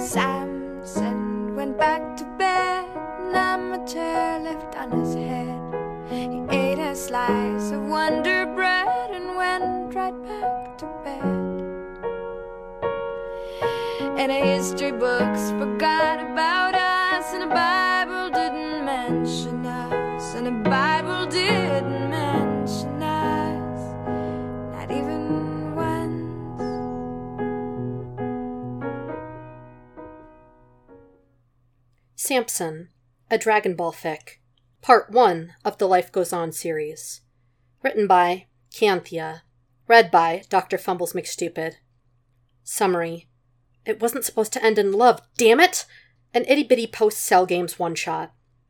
Samson went back to bed, and amateur left on his head. He ate a slice of Wonder Bread and went right back to bed. And the history books forgot about us, and the Bible didn't mention us, and the Bible didn't mention us, not even once. Samson, a Dragon Ball fic. Part 1 of the Life Goes On series. Written by Canthea. Read by Dr. Fumbles McStupid. Summary. It wasn't supposed to end in love, damn it! An itty-bitty post-Cell Games one-shot.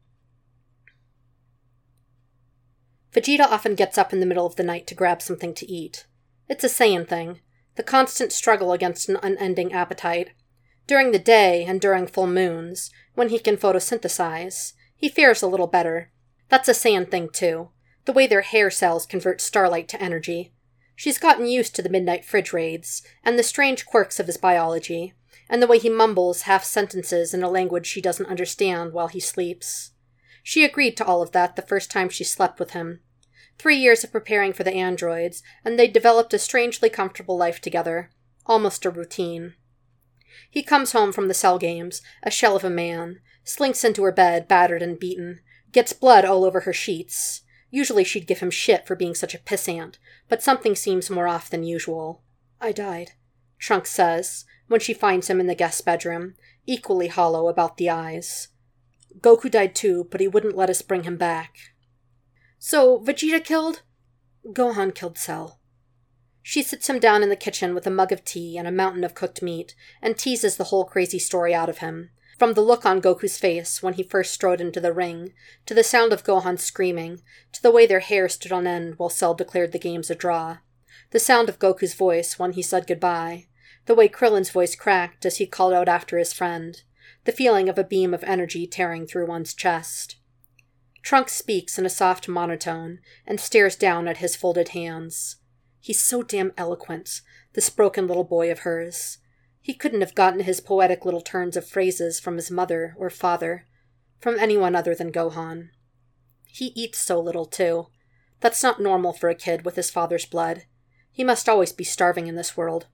Vegeta often gets up in the middle of the night to grab something to eat. It's a Saiyan thing, the constant struggle against an unending appetite. During the day and during full moons, when he can photosynthesize, he fares a little better. That's a Saiyan thing too, the way their hair cells convert starlight to energy. She's gotten used to the midnight fridge raids, and the strange quirks of his biology, and the way he mumbles half-sentences in a language she doesn't understand while he sleeps. She agreed to all of that the first time she slept with him. 3 years of preparing for the androids, and they'd developed a strangely comfortable life together. Almost a routine. He comes home from the Cell Games, a shell of a man, slinks into her bed, battered and beaten, gets blood all over her sheets. Usually she'd give him shit for being such a pissant, but something seems more off than usual. I died, Trunks says, when she finds him in the guest bedroom, equally hollow about the eyes. Goku died too, but he wouldn't let us bring him back. So, Vegeta killed? Gohan killed Cell. She sits him down in the kitchen with a mug of tea and a mountain of cooked meat, and teases the whole crazy story out of him. From the look on Goku's face when he first strode into the ring, to the sound of Gohan screaming, to the way their hair stood on end while Cell declared the games a draw. The sound of Goku's voice when he said goodbye. The way Krillin's voice cracked as he called out after his friend. The feeling of a beam of energy tearing through one's chest. Trunks speaks in a soft monotone and stares down at his folded hands. He's so damn eloquent, this broken little boy of hers. He couldn't have gotten his poetic little turns of phrases from his mother or father, from anyone other than Gohan. He eats so little, too. That's not normal for a kid with his father's blood. He must always be starving in this world.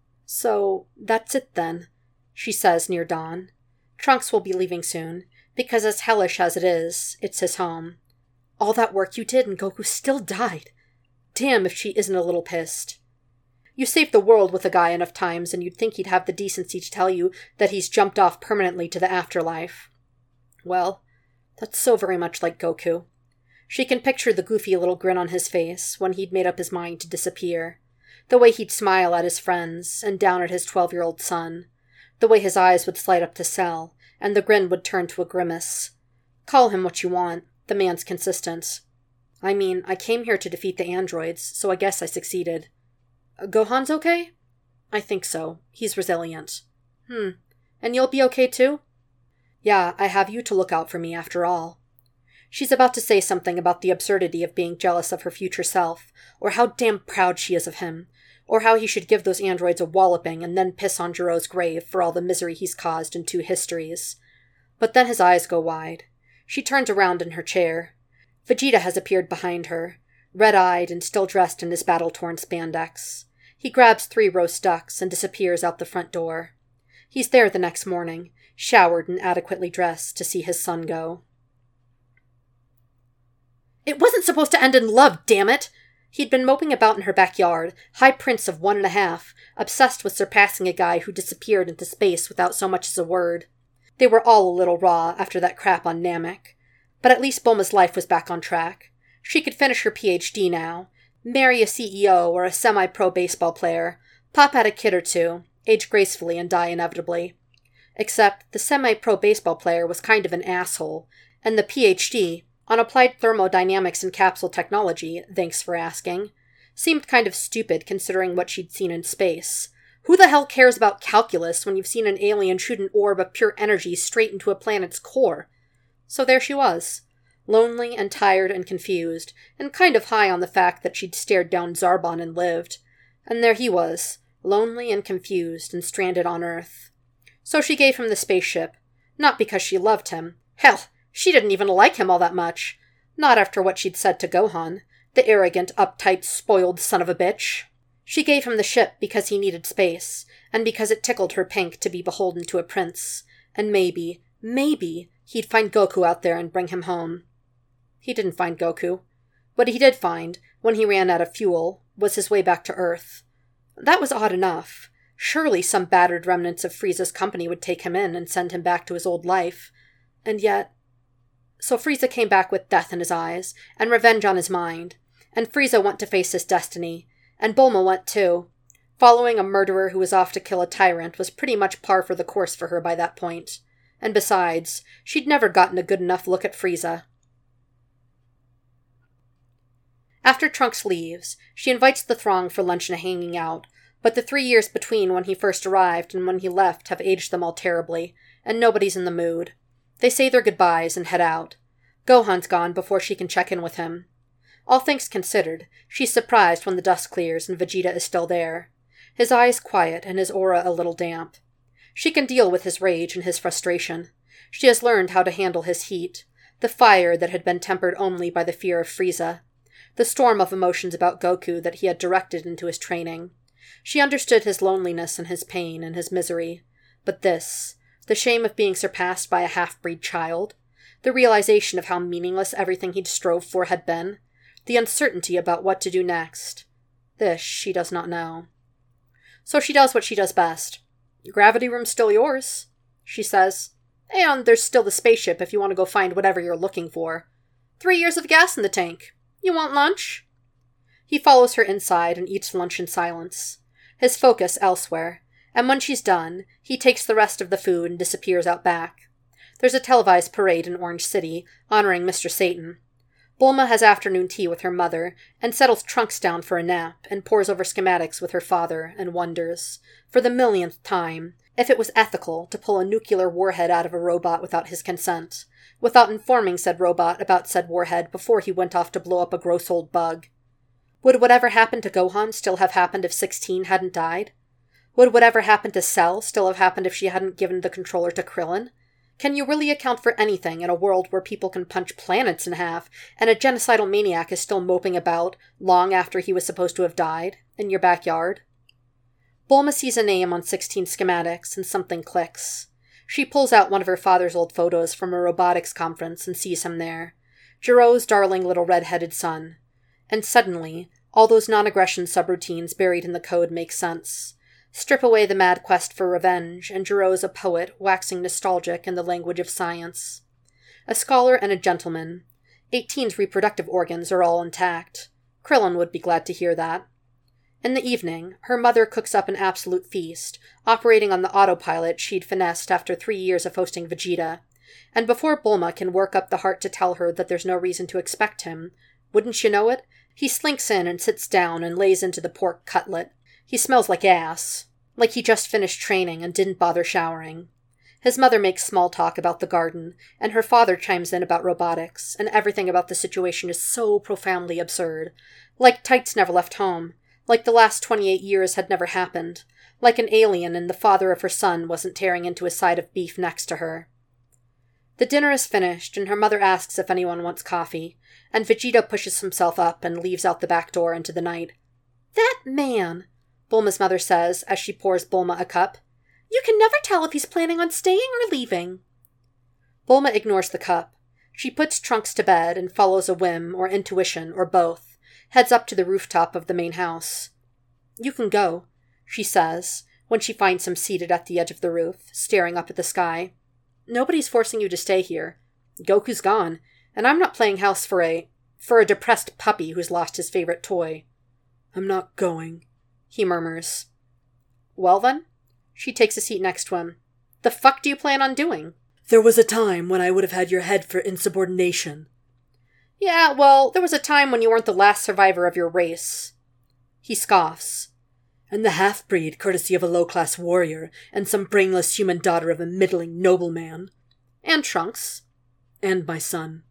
So, that's it then, she says near dawn. Trunks will be leaving soon, because as hellish as it is, it's his home. All that work you did and Goku still died. Damn if she isn't a little pissed. You saved the world with a guy enough times, and you'd think he'd have the decency to tell you that he's jumped off permanently to the afterlife. Well, that's so very much like Goku. She can picture the goofy little grin on his face when he'd made up his mind to disappear. The way he'd smile at his friends, and down at his 12-year-old son. The way his eyes would slide up to Cell, and the grin would turn to a grimace. Call him what you want, the man's consistent. I mean, I came here to defeat the androids, so I guess I succeeded. Gohan's okay? I think so. He's resilient. And you'll be okay too? Yeah, I have you to look out for me after all. She's about to say something about the absurdity of being jealous of her future self, or how damn proud she is of him, or how he should give those androids a walloping and then piss on Jiro's grave for all the misery he's caused in 2 histories. But then his eyes go wide. She turns around in her chair. Vegeta has appeared behind her, red-eyed and still dressed in his battle-torn spandex. He grabs 3 roast ducks and disappears out the front door. He's there the next morning, showered and adequately dressed to see his son go. It wasn't supposed to end in love, damn it! He'd been moping about in her backyard, high prince of 1.5, obsessed with surpassing a guy who disappeared into space without so much as a word. They were all a little raw after that crap on Namek. But at least Bulma's life was back on track. She could finish her PhD now, marry a CEO or a semi-pro baseball player, pop out a kid or 2, age gracefully and die inevitably. Except the semi-pro baseball player was kind of an asshole, and the PhD, on applied thermodynamics and capsule technology, thanks for asking, seemed kind of stupid considering what she'd seen in space. Who the hell cares about calculus when you've seen an alien shoot an orb of pure energy straight into a planet's core? So there she was, lonely and tired and confused, and kind of high on the fact that she'd stared down Zarbon and lived. And there he was, lonely and confused and stranded on Earth. So she gave him the spaceship, not because she loved him. Hell, she didn't even like him all that much. Not after what she'd said to Gohan, the arrogant, uptight, spoiled son of a bitch. She gave him the ship because he needed space, and because it tickled her pink to be beholden to a prince, and maybe he'd find Goku out there and bring him home. He didn't find Goku. What he did find, when he ran out of fuel, was his way back to Earth. That was odd enough. Surely some battered remnants of Frieza's company would take him in and send him back to his old life. And yet... So Frieza came back with death in his eyes, and revenge on his mind, and Frieza went to face his destiny, and Bulma went too. Following a murderer who was off to kill a tyrant was pretty much par for the course for her by that point. And besides, she'd never gotten a good enough look at Frieza. After Trunks leaves, she invites the throng for lunch and hanging out, but the 3 years between when he first arrived and when he left have aged them all terribly, and nobody's in the mood. They say their goodbyes and head out. Gohan's gone before she can check in with him. All things considered, she's surprised when the dust clears and Vegeta is still there. His eyes quiet and his aura a little damp. She can deal with his rage and his frustration. She has learned how to handle his heat, the fire that had been tempered only by the fear of Frieza, the storm of emotions about Goku that he had directed into his training. She understood his loneliness and his pain and his misery. But this, the shame of being surpassed by a half-breed child, the realization of how meaningless everything he'd strove for had been, the uncertainty about what to do next, this she does not know. So she does what she does best. "Gravity room's still yours," she says. "And there's still the spaceship if you want to go find whatever you're looking for. 3 years of gas in the tank. You want lunch?" He follows her inside and eats lunch in silence, his focus elsewhere, and when she's done, he takes the rest of the food and disappears out back. There's a televised parade in Orange City, honoring Mr. Satan. Bulma has afternoon tea with her mother, and settles Trunks down for a nap, and pores over schematics with her father, and wonders, for the millionth time, if it was ethical to pull a nuclear warhead out of a robot without his consent, without informing said robot about said warhead before he went off to blow up a gross old bug. Would whatever happened to Gohan still have happened if 16 hadn't died? Would whatever happened to Cell still have happened if she hadn't given the controller to Krillin? Can you really account for anything in a world where people can punch planets in half, and a genocidal maniac is still moping about, long after he was supposed to have died, in your backyard? Bulma sees a name on 16 schematics, and something clicks. She pulls out one of her father's old photos from a robotics conference and sees him there. Jiro's darling little red-headed son. And suddenly, all those non-aggression subroutines buried in the code make sense. Strip away the mad quest for revenge, and Jiro's a poet waxing nostalgic in the language of science. A scholar and a gentleman. 18's reproductive organs are all intact. Krillin would be glad to hear that. In the evening, her mother cooks up an absolute feast, operating on the autopilot she'd finessed after 3 years of hosting Vegeta. And before Bulma can work up the heart to tell her that there's no reason to expect him, wouldn't you know it, he slinks in and sits down and lays into the pork cutlet. He smells like ass, like he just finished training and didn't bother showering. His mother makes small talk about the garden, and her father chimes in about robotics, and everything about the situation is so profoundly absurd. Like Tights never left home, like the last 28 years had never happened, like an alien and the father of her son wasn't tearing into a side of beef next to her. The dinner is finished, and her mother asks if anyone wants coffee, and Vegeta pushes himself up and leaves out the back door into the night. "That man," Bulma's mother says as she pours Bulma a cup. "You can never tell if he's planning on staying or leaving." Bulma ignores the cup. She puts Trunks to bed and follows a whim or intuition or both, heads up to the rooftop of the main house. "You can go," she says, when she finds him seated at the edge of the roof, staring up at the sky. "Nobody's forcing you to stay here. Goku's gone, and I'm not playing house for a depressed puppy who's lost his favorite toy." "I'm not going," he murmurs. "Well then?" She takes a seat next to him. "The fuck do you plan on doing?" "There was a time when I would have had your head for insubordination." "Yeah, well, there was a time when you weren't the last survivor of your race." He scoffs. "And the half-breed, courtesy of a low-class warrior, and some brainless human daughter of a middling nobleman." "And Trunks." "And my son."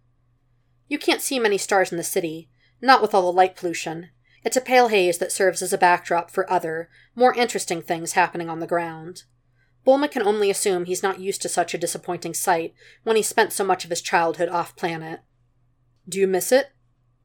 You can't see many stars in the city, not with all the light pollution. It's a pale haze that serves as a backdrop for other, more interesting things happening on the ground. Bulma can only assume he's not used to such a disappointing sight when he spent so much of his childhood off-planet. Do you miss it?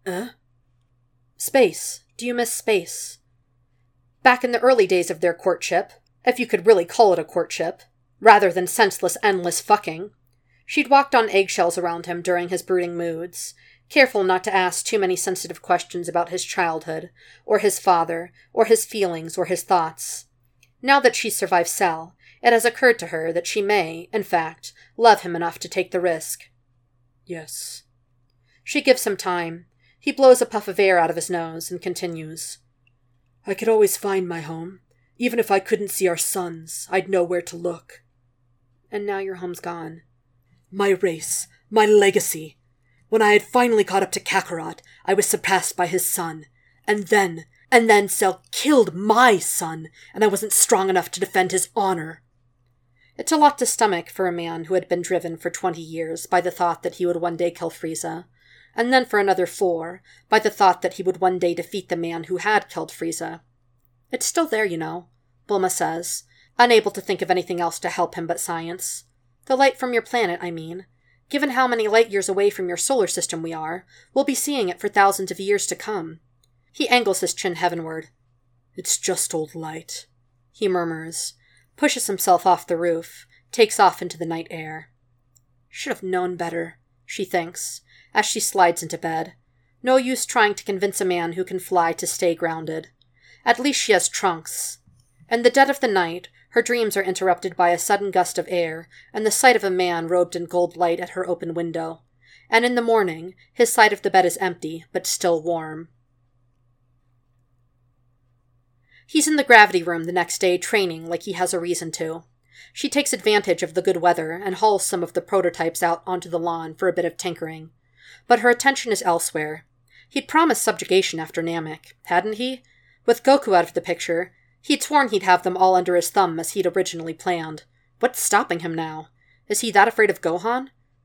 Space. Do you miss space? Back in the early days of their courtship, if you could really call it a courtship, rather than senseless, endless fucking, she'd walked on eggshells around him during his brooding moods, careful not to ask too many sensitive questions about his childhood, or his father, or his feelings, or his thoughts. Now that she's survived Cell, it has occurred to her that she may, in fact, love him enough to take the risk. Yes. She gives him time. He blows a puff of air out of his nose and continues. I could always find my home. Even if I couldn't see our sons, I'd know where to look. And now your home's gone. My race, my legacy. When I had finally caught up to Kakarot, I was surpassed by his son. And then Cell killed my son, and I wasn't strong enough to defend his honor. It's a lot to stomach for a man who had been driven for 20 years by the thought that he would one day kill Frieza, and then for another 4 by the thought that he would one day defeat the man who had killed Frieza. It's still there, you know, Bulma says, unable to think of anything else to help him but science. The light from your planet, I mean. Given how many light years away from your solar system we are, we'll be seeing it for thousands of years to come. He angles his chin heavenward. It's just old light, he murmurs, pushes himself off the roof, takes off into the night air. Should have known better, she thinks, as she slides into bed. No use trying to convince a man who can fly to stay grounded. At least she has Trunks. In the dead of the night, her dreams are interrupted by a sudden gust of air and the sight of a man robed in gold light at her open window. And in the morning, his side of the bed is empty, but still warm. He's in the gravity room the next day training like he has a reason to. She takes advantage of the good weather and hauls some of the prototypes out onto the lawn for a bit of tinkering. But her attention is elsewhere. He'd promised subjugation after Namek, hadn't he? With Goku out of the picture, he'd sworn he'd have them all under his thumb as he'd originally planned. What's stopping him now? Is he that afraid of Gohan?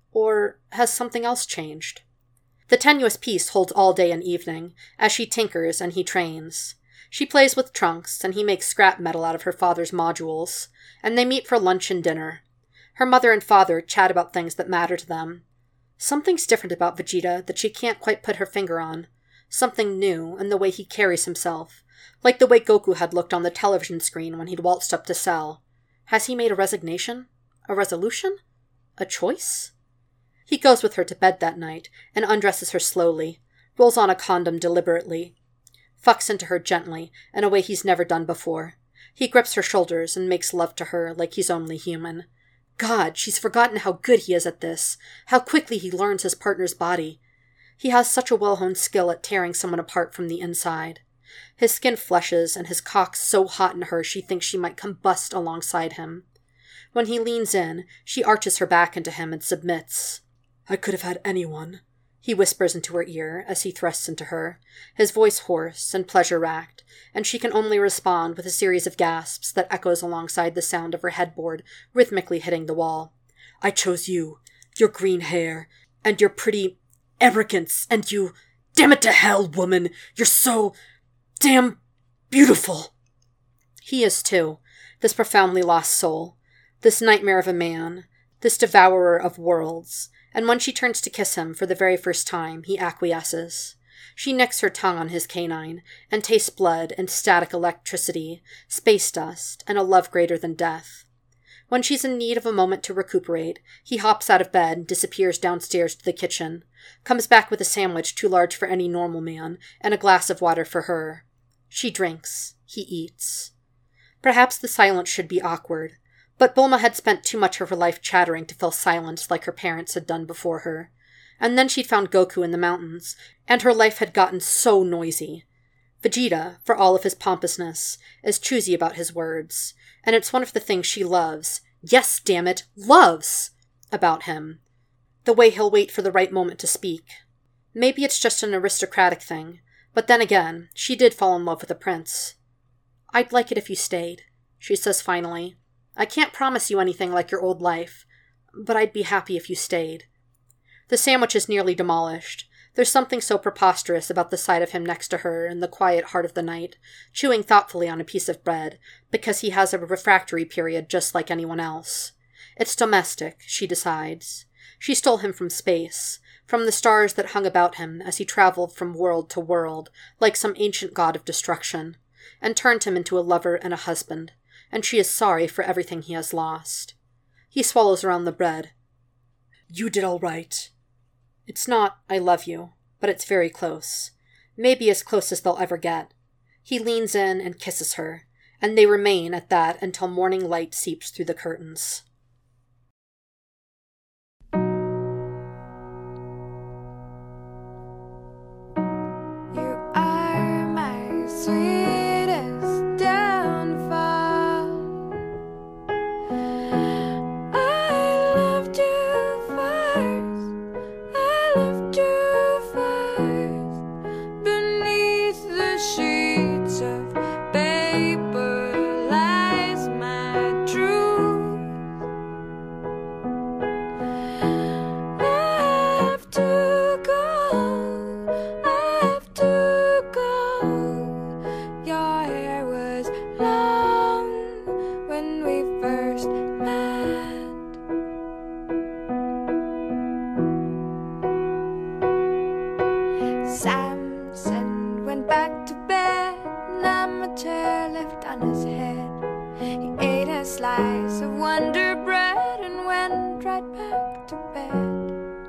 Or has something else changed? The tenuous peace holds all day and evening, as she tinkers and he trains. She plays with Trunks, and he makes scrap metal out of her father's modules, and they meet for lunch and dinner. Her mother and father chat about things that matter to them. Something's different about Vegeta that she can't quite put her finger on. Something new in the way he carries himself, like the way Goku had looked on the television screen when he'd waltzed up to Cell. Has he made a resignation? A resolution? A choice? He goes with her to bed that night and undresses her slowly, rolls on a condom deliberately, fucks into her gently in a way he's never done before. He grips her shoulders and makes love to her like he's only human. God, she's forgotten how good he is at this, how quickly he learns his partner's body. He has such a well-honed skill at tearing someone apart from the inside. His skin flushes and his cock's so hot in her she thinks she might combust alongside him. When he leans in, she arches her back into him and submits. I could have had anyone, he whispers into her ear as he thrusts into her, his voice hoarse and pleasure-racked, and she can only respond with a series of gasps that echoes alongside the sound of her headboard rhythmically hitting the wall. I chose you, your green hair, and your pretty arrogance, and you... Damn it to hell, woman! You're so... damn... beautiful! He is too, this profoundly lost soul, this nightmare of a man, this devourer of worlds, and when she turns to kiss him for the very first time, he acquiesces. She nicks her tongue on his canine, and tastes blood and static electricity, space dust, and a love greater than death. When she's in need of a moment to recuperate, he hops out of bed and disappears downstairs to the kitchen, comes back with a sandwich too large for any normal man, and a glass of water for her. She drinks. He eats. Perhaps the silence should be awkward, but Bulma had spent too much of her life chattering to fill silence like her parents had done before her. And then she'd found Goku in the mountains, and her life had gotten so noisy. Vegeta, for all of his pompousness, is choosy about his words, and it's one of the things she loves, yes, damn it, loves, about him. The way he'll wait for the right moment to speak. Maybe it's just an aristocratic thing, but then again, she did fall in love with a prince. I'd like it if you stayed, she says finally. I can't promise you anything like your old life, but I'd be happy if you stayed. The sandwich is nearly demolished, There's something so preposterous about the sight of him next to her in the quiet heart of the night, chewing thoughtfully on a piece of bread, because he has a refractory period just like anyone else. It's domestic, she decides. She stole him from space, from the stars that hung about him as he traveled from world to world, like some ancient god of destruction, and turned him into a lover and a husband, and she is sorry for everything he has lost. He swallows around the bread. You did all right. It's not, I love you, but it's very close. Maybe as close as they'll ever get. He leans in and kisses her, and they remain at that until morning light seeps through the curtains. You are my sweetest downfall. I loved you first. I loved you first. Beneath the sheets of paper lies my truth. I have to go. I have to go. Your hair was long when we first met. Samson went back to bed, and chair left on his head. He ate a slice of Wonder Bread and went right back to bed.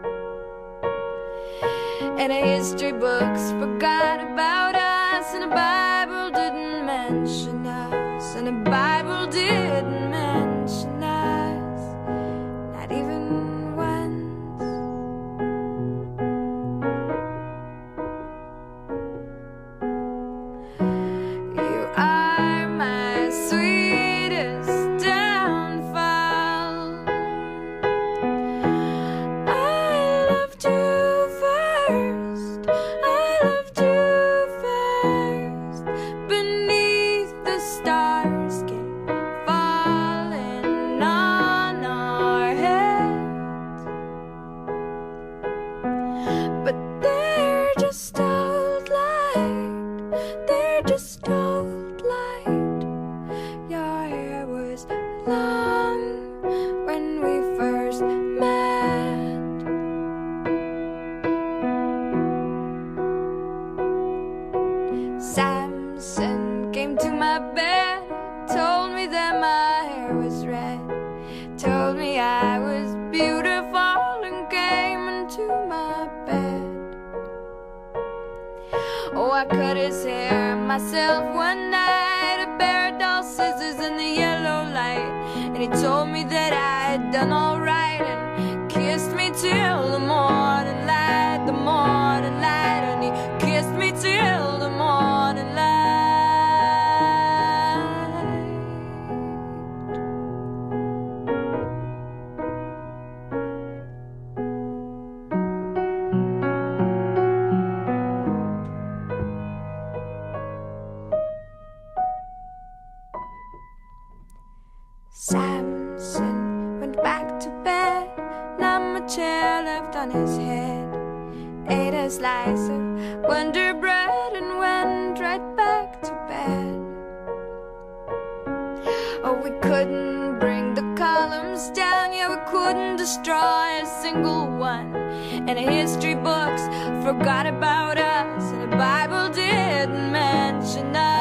And the history books forgot about us, and the Bible didn't mention us, and the Bible didn't mention us, not even once. You are my sweetest downfall. I loved you first. I loved you first. Beneath the stars came falling on our heads. But they're just old light. They're just old light. Your hair was long when we first met. Samson came to my bed, told me that my hair was red, told me I was beautiful, and came into my bed. Oh, I cut his hair myself one night, a pair of dull scissors in the yellow light, and he told me that I had done all right, and kissed me till the morning light, and he kissed me till the morning light. Samson went back to bed, not a chair left on his head. Ate a slice of Wonder Bread and went right back to bed. Oh, we couldn't bring the columns down, yeah, we couldn't destroy a single one. And the history books forgot about us, and the Bible didn't mention us.